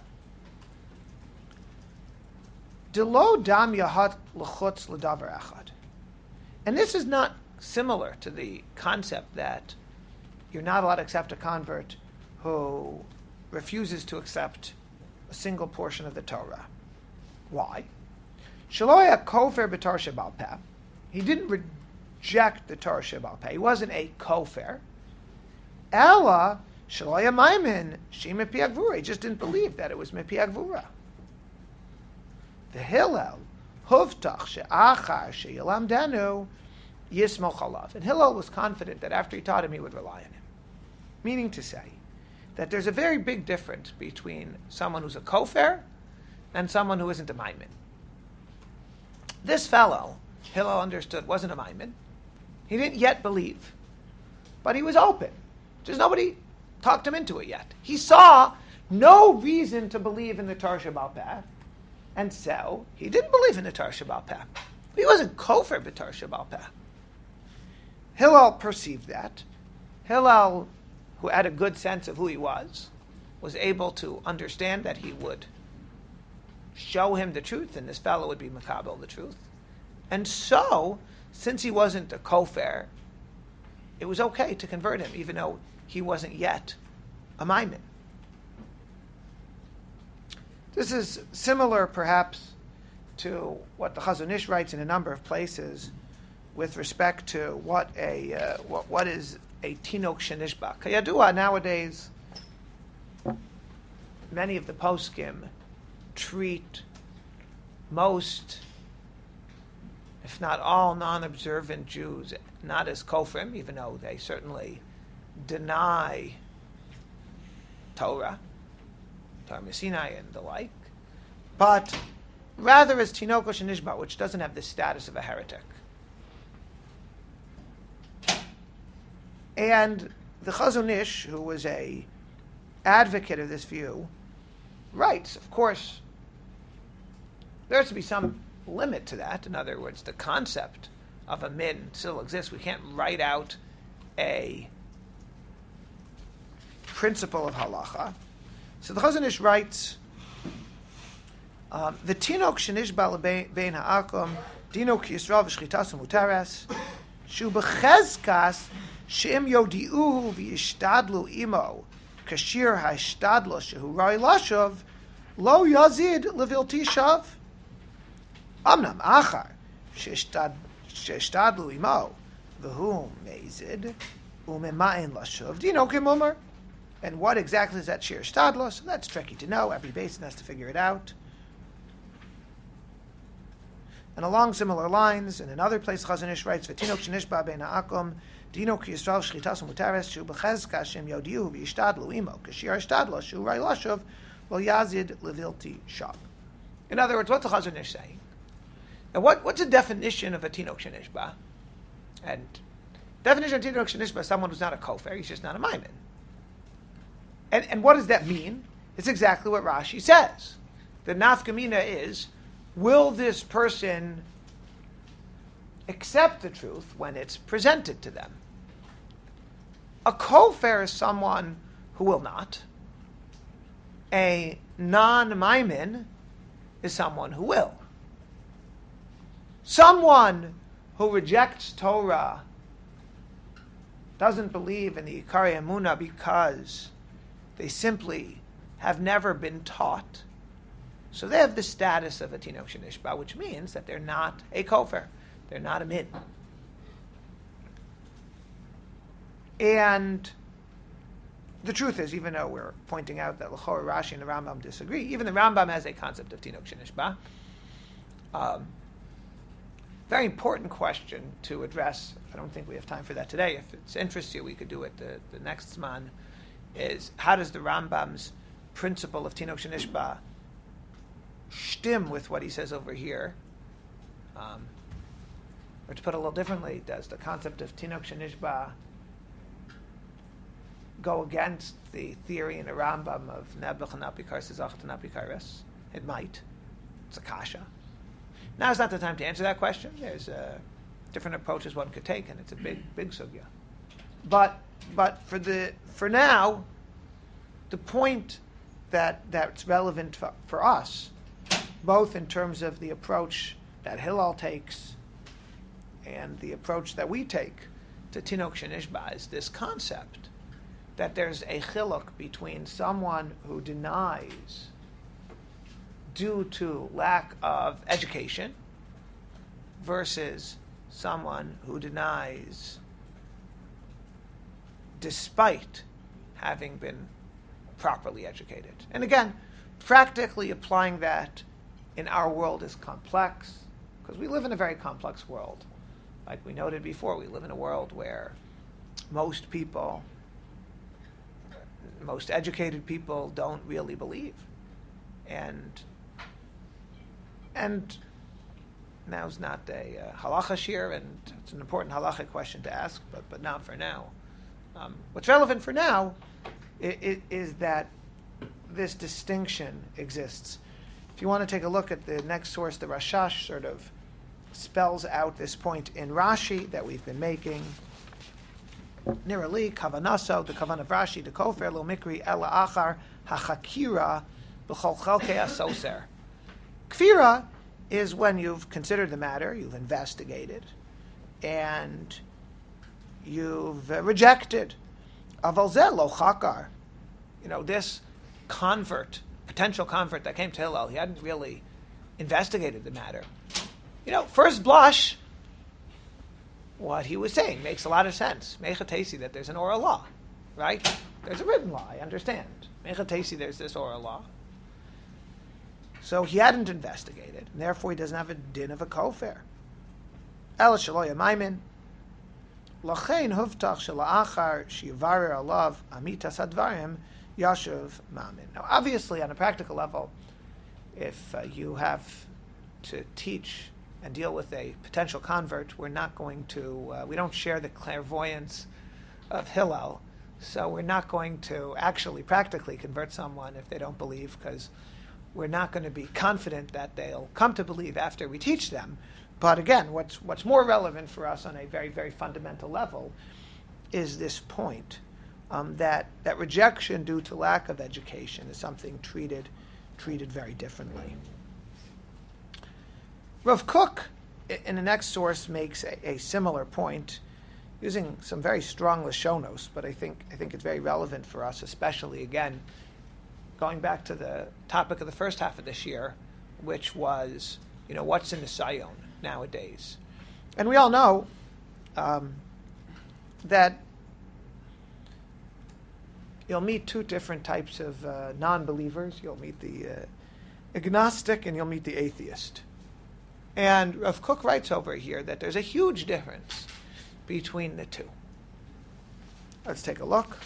Delo dam yahat l'chutz l'davar echad. And this is not similar to the concept that you're not allowed to accept a convert who refuses to accept a single portion of the Torah. Why? Shaloya kofer b'tar shebal peh. He didn't reject the tar shebal peh. He wasn't a kofer. Ella shaloya maimin shi mepi agvura. He just didn't believe that it was mepi agvura. The Hillel huvtach she'achar she'yilamdenu yismoch alav. And Hillel was confident that after he taught him, he would rely on him. Meaning to say that there's a very big difference between someone who's a kofer and someone who isn't a maimin. This fellow, Hillel understood, wasn't a maimin. He didn't yet believe, but he was open. Just nobody talked him into it yet. He saw no reason to believe in the tar shebal peh, and so he didn't believe in the tar shebal peh. He wasn't kofer b'tar shebal peh. Hillel perceived that. Hillel, who had a good sense of who he was, was able to understand that he would show him the truth, and this fellow would be makabel the truth. And so, since he wasn't a kofer, it was okay to convert him, even though he wasn't yet a maimin. This is similar, perhaps, to what the Chazon Ish writes in a number of places with respect to what a uh, what, what is a tinok shenishbak. Kayadua, nowadays, many of the poskim treat most, if not all, non-observant Jews not as kofrim, even though they certainly deny Torah, Torah Sinai and the like, but rather as Tinoko Shenishba, which doesn't have the status of a heretic. And the Chazon Ish, who was a advocate of this view, writes, of course, there has to be some limit to that. In other words, the concept of a min still exists. We can't write out a principle of halacha. So the Chazon Ish writes, um, the tinok shenishba bein ha'akum dinok yisrael v'shchitas mutaras shu b'chezkas she'im yodi'uhu v'yishtadlu imo kashir ha'ishtadlo shehu rai lashav lo yazid levilti shav amnam achar she'ishtadlu imo v'hu meizid u'mema'in lashav dinok imumar. And what exactly is that shir shtadlo? So that's tricky to know. Every basin has to figure it out. And along similar lines, in another place, Chazon Ish writes, "V'tinok shenishba bein ha'akum, dinok Yisrael shchitas umutares shu b'chezka shem yodiu v'yishtadlu imo kashir shtadlo shu rai lashav lo yazid levilti shav." In other words, what's the Chazon Ish saying? Now, what, what's the definition of a tinok shenishba? And definition of tinok shenishba is someone who's not a kofer; he's just not a maimin. And, and what does that mean? It's exactly what Rashi says. The nafkamina is, will this person accept the truth when it's presented to them? A kofer is someone who will not. A non-maimin is someone who will. Someone who rejects Torah, doesn't believe in the Ikari Emunah because they simply have never been taught. So they have the status of a tinok shenishba, which means that they're not a kofer. They're not a min. And the truth is, even though we're pointing out that L'chora Rashi and the Rambam disagree, even the Rambam has a concept of tinok shenishba. Um, very important question to address. I don't think we have time for that today. If it interests you, we could do it the, the next Zman. Is how does the Rambam's principle of tinok shenishba stim with what he says over here? Um, or to put it a little differently, does the concept of tinok shenishba go against the theory in the Rambam of nebuch napikar sezachat napikaris? It might. It's a kasha. Now is not the time to answer that question. There's uh, different approaches one could take, and it's a big, big sugya. But but for the for now, the point that that's relevant for, for us, both in terms of the approach that Hillel takes and the approach that we take to tinok shenishba, is this concept that there's a chiluk between someone who denies due to lack of education versus someone who denies despite having been properly educated. And again, practically applying that in our world is complex, because we live in a very complex world. Like we noted before, we live in a world where most people, most educated people don't really believe. And and now's not a uh, halacha shir, and it's an important halachic question to ask, but but not for now. Um, what's relevant for now is, is that this distinction exists. If you want to take a look at the next source, the Rashash sort of spells out this point in Rashi that we've been making. Nirali, Kavanaso, the Kavan of Rashi, the Kofer, Lo Mikri, Ela Achar, HaChakira, B'chol Chalkei HaSoser. Kfira is when you've considered the matter, you've investigated, and you've uh, rejected. Aval zeh lo chakar. You know, this convert, potential convert that came to Hillel, he hadn't really investigated the matter. You know, first blush, what he was saying makes a lot of sense. Mechatesi, that there's an oral law, right? There's a written law, I understand. Mechatesi, there's this oral law. So he hadn't investigated, and therefore he doesn't have a din of a kofer. El shaloya maimin. Lachein huftach shela'achar shivarer alav amitas hadvarim yashuv ma'amin. Now, obviously, on a practical level, if uh, you have to teach and deal with a potential convert, we're not going to, uh, we don't share the clairvoyance of Hillel, so we're not going to actually practically convert someone if they don't believe, because we're not going to be confident that they'll come to believe after we teach them. But again, what's what's more relevant for us on a very, very fundamental level is this point, um, that that rejection due to lack of education is something treated treated very differently. Rav Kook, in the next source, makes a, a similar point, using some very strong Lashonos, but I think I think it's very relevant for us, especially, again, going back to the topic of the first half of this year, which was, you know, what's in the Sayon nowadays. And we all know um, that you'll meet two different types of uh, non-believers. You'll meet the uh, agnostic and you'll meet the atheist. And Rav Kook writes over here that there's a huge difference between the two. Let's take a look.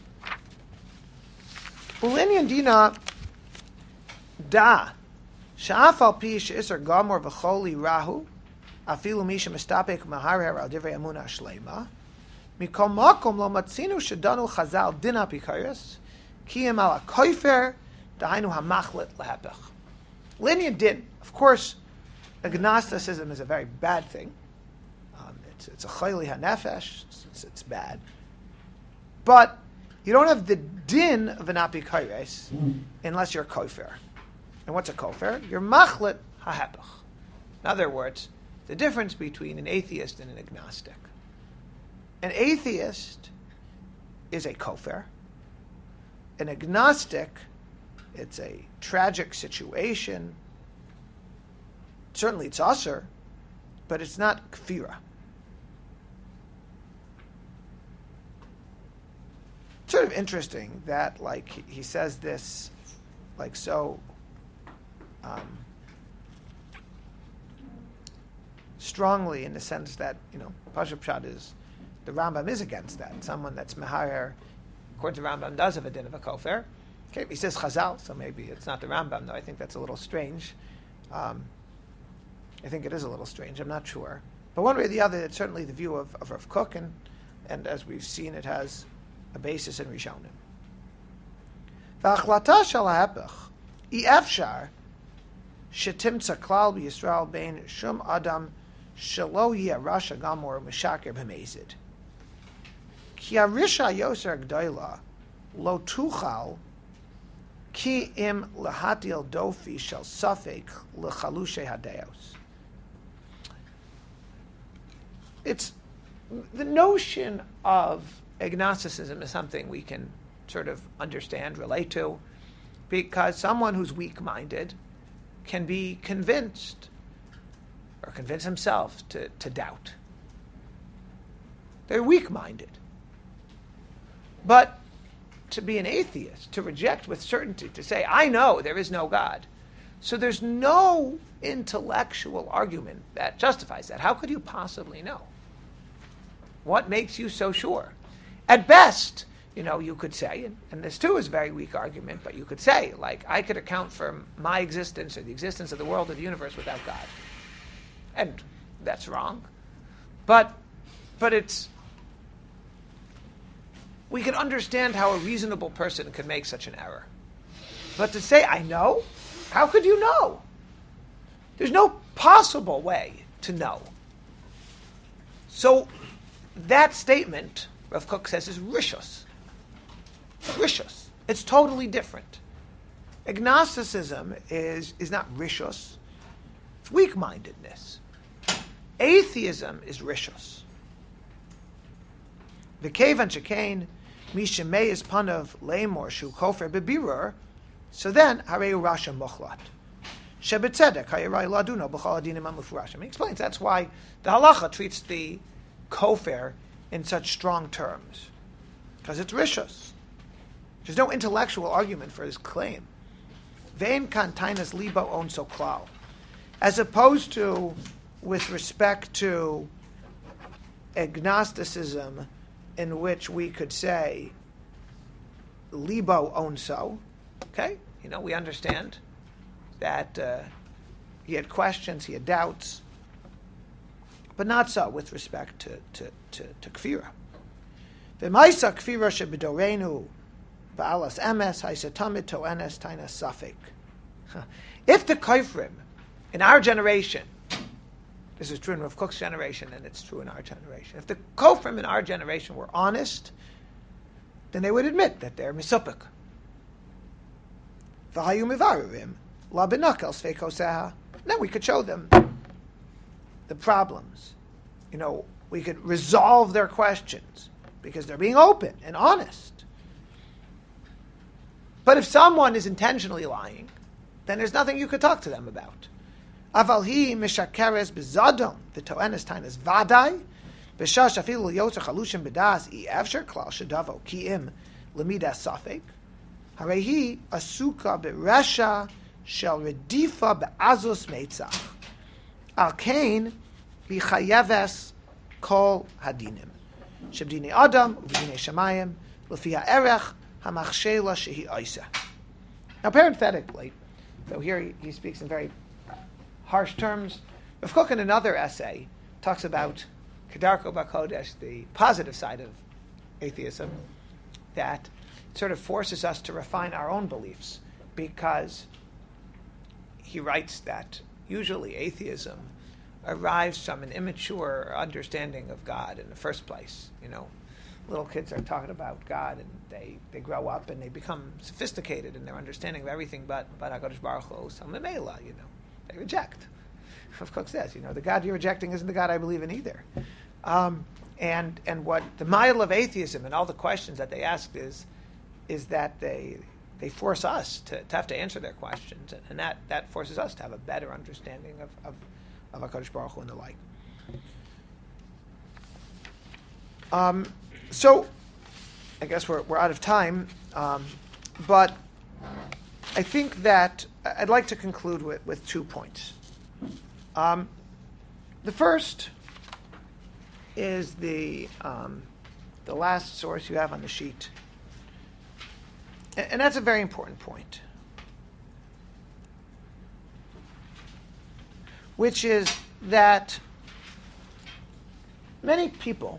Ulinyan dina da sha'af al pi she'isar gamor v'choli rahu afilu misha mistapek maharer al divrei amuna shleima mikol makom lo matzinu shedanu chazal din apikaris kiyem ala koifer dahainu hamachlet lehapech. Linyan din, of course, agnosticism is a very bad thing. Um, it's, it's a chayli hanefesh. It's, it's bad. But you don't have the din of an apikares unless you're a kofer. And what's a kofer? You're machlet hahepech. In other words, the difference between an atheist and an agnostic. An atheist is a kofer. An agnostic, it's a tragic situation. Certainly it's asur, but it's not kfira. It's sort of interesting that, like, he, he says this, like, so um, strongly, in the sense that, you know, Pashup Pshat is, the Rambam is against that. Someone that's meharer, according to Rambam, does have a din of a kofer. Okay, he says Chazal, so maybe it's not the Rambam, though I think that's a little strange. Um, I think it is a little strange, I'm not sure. But one way or the other, it's certainly the view of, of Rav Kook, and, and as we've seen, it has a basis in Rishonim. V'achlata shel ha'epech, I efshar shetimtza klal b'Yisrael bein shum adam shelo yeh rasha gamor mishaker b'mezid. Ki harisha yoser g'doila lo tuchal ki im lehatil dofi shel safek lechalushe hadeos. It's the notion of agnosticism is something we can sort of understand, relate to, because someone who's weak-minded can be convinced or convince himself to, to doubt. They're weak-minded. But to be an atheist, to reject with certainty, to say, I know there is no God. So there's no intellectual argument that justifies that. How could you possibly know? What makes you so sure? At best, you know, you could say, and, and this too is a very weak argument, but you could say, like, I could account for my existence or the existence of the world or the universe without God. And that's wrong. But, but it's, we can understand how a reasonable person could make such an error. But to say, I know? How could you know? There's no possible way to know. So that statement, Rav Kook says, is rishus. Rishus. It's totally different. Agnosticism is, is not rishus. It's weak-mindedness. Atheism is rishus. V'kevan shekain mishemei is panav leimor shu kofer bebirur. So then, harei rasha mochlat. Shebetzedek hayarai laduno b'chal adinim hamufurashim. He explains that's why the halacha treats the kofer in such strong terms, because it's rishus. There's no intellectual argument for his claim. Vein kantainas libo on so klal, as opposed to with respect to agnosticism in which we could say libo onso. Okay, you know, we understand that uh, he had questions, he had doubts, but not so with respect to to to, to kfira. V'maisa kfira shebedorenu ba'alas emes haisatamid to'enes taina safek. If the kofrim in our generation, this is true in Rav Kook's generation, and it's true in our generation. If the kofrim in our generation were honest, then they would admit that they're misupik. V'hayu mivarim la b'nakel sveikoseha. Then we could show them the problems. You know, we could resolve their questions because they're being open and honest. But if someone is intentionally lying, then there's nothing you could talk to them about. Avalhi mishakeres bezadon v'toenes tainas vaday b'shash afilu yotzer chalushim b'das i efsher klal shedavo ki'im lemidas safek harehi asuka b'resha shel redifa be'azus meitzach al kain hi chayeves kol hadinim shebdini adam u'bdini shamayim lefi ha'erech hamachshela shehi oisa. Now parenthetically, so here he, he speaks in very harsh terms. Rav Kook in another essay talks about Kedarko Bakodesh, the positive side of atheism, that sort of forces us to refine our own beliefs, because he writes that usually atheism arrives from an immature understanding of God in the first place. You know, little kids are talking about God, and they, they grow up and they become sophisticated in their understanding of everything but but HaKadosh Baruch Hu. So Memela, you know, they reject. Rav Kook says, you know, the God you're rejecting isn't the God I believe in either. Um, and and what the mile of atheism and all the questions that they ask is is that they they force us to, to have to answer their questions, and, and that, that forces us to have a better understanding of of, of HaKadosh Baruch Hu and the like. Um, so, I guess we're we're out of time, um, but I think that I'd like to conclude with, with two points. Um, the first is the um, the last source you have on the sheet, and, and that's a very important point, which is that many people,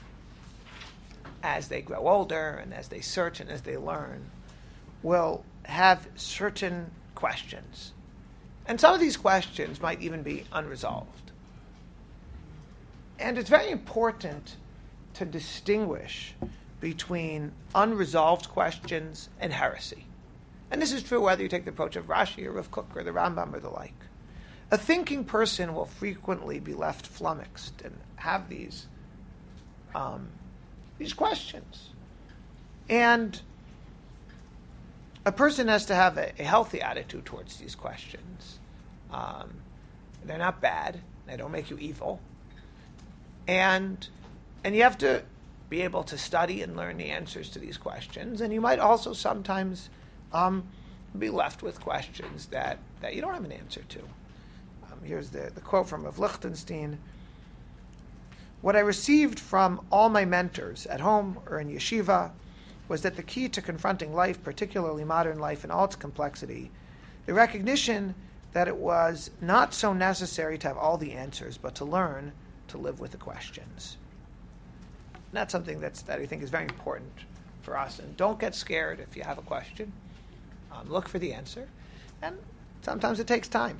as they grow older and as they search and as they learn, will have certain questions. And some of these questions might even be unresolved. And it's very important to distinguish between unresolved questions and heresy. And this is true whether you take the approach of Rashi or Rav Kook or the Rambam or the like. A thinking person will frequently be left flummoxed and have these um, these questions. And a person has to have a, a healthy attitude towards these questions. Um, they're not bad. They don't make you evil. And and you have to be able to study and learn the answers to these questions. And you might also sometimes um, be left with questions that, that you don't have an answer to. Um, here's the, the quote from Rav Lichtenstein. What I received from all my mentors at home or in yeshiva was that the key to confronting life, particularly modern life in all its complexity, the recognition that it was not so necessary to have all the answers, but to learn to live with the questions. And that's something that's, that I think is very important for us. And don't get scared if you have a question. Um, look for the answer. And sometimes it takes time.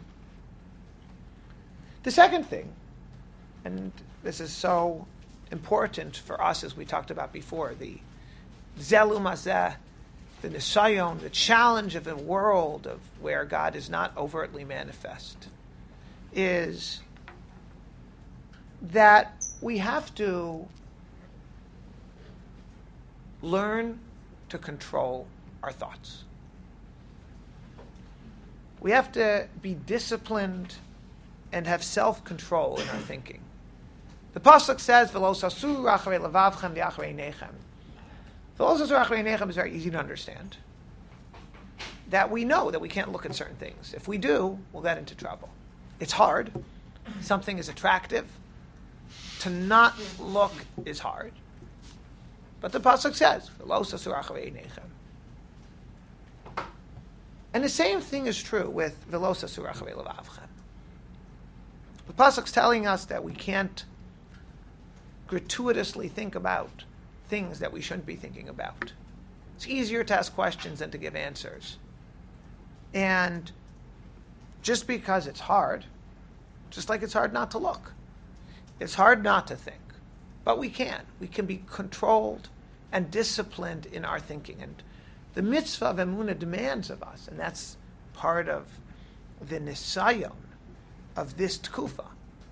The second thing, and this is so important for us, as we talked about before, the Zelu Mazeh, the Nisayon, the challenge of a world of where God is not overtly manifest, is that we have to learn to control our thoughts. We have to be disciplined and have self-control in our thinking. The pasuk says, "V'lo sasu acharei levavchem v'acharei nechem." V'lo sasu acharei nechem is very easy to understand. That we know that we can't look at certain things. If we do, we'll get into trouble. It's hard. Something is attractive. to not look is hard. But the pasuk says, "V'lo sasurach ve'einechem." And the same thing is true with "V'lo sasurach ve'levavchem." The pasuk's telling us that we can't gratuitously think about things that we shouldn't be thinking about. It's easier to ask questions than to give answers. And just because it's hard, just like it's hard not to look, it's hard not to think. But we can. We can be controlled and disciplined in our thinking. And the mitzvah of emunah demands of us, and that's part of the nisayon of this tkufa,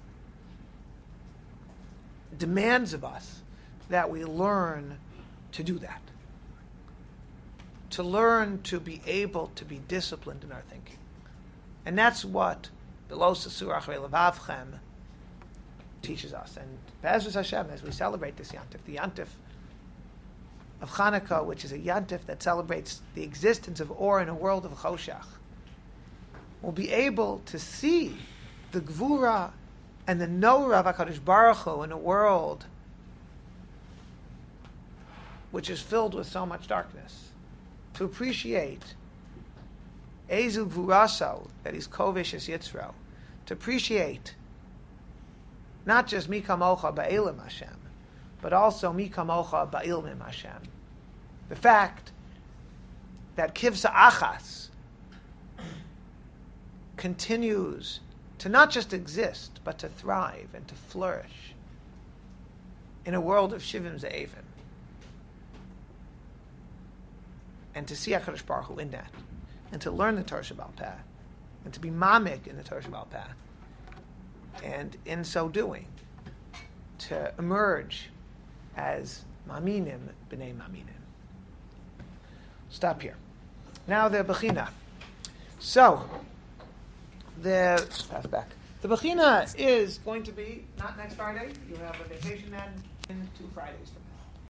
demands of us that we learn to do that. To learn to be able to be disciplined in our thinking. And that's what the Lo Sasurach Ve'levavchem teaches us. And Be'ezus Hashem, as we celebrate this Yantif, the Yantif of Chanukah, which is a Yantif that celebrates the existence of Or in a world of Choshech, we'll be able to see the Gvura and the Norah of HaKadosh Baruch Hu in a world which is filled with so much darkness. To appreciate Ezu Gvuraso, that he's Kovish es Yitzro, to appreciate not just Mi Kamocha Ba'elim Hashem, but also Mi Kamocha Ba'ilmim Hashem. The fact that Kivsa Achas continues to not just exist, but to thrive and to flourish in a world of Shivim Ze'evim. And to see HaKadosh Baruch Hu in that, and to learn the Torah Sheba'al Peh, and to be mamik in the Torah Sheba'al Peh, and in so doing, to emerge as maminim b'nei maminim. Stop here. Now the Bechina. So, the pass back. The Bechina is going to be not next Friday. You have a vacation then in two Fridays from now.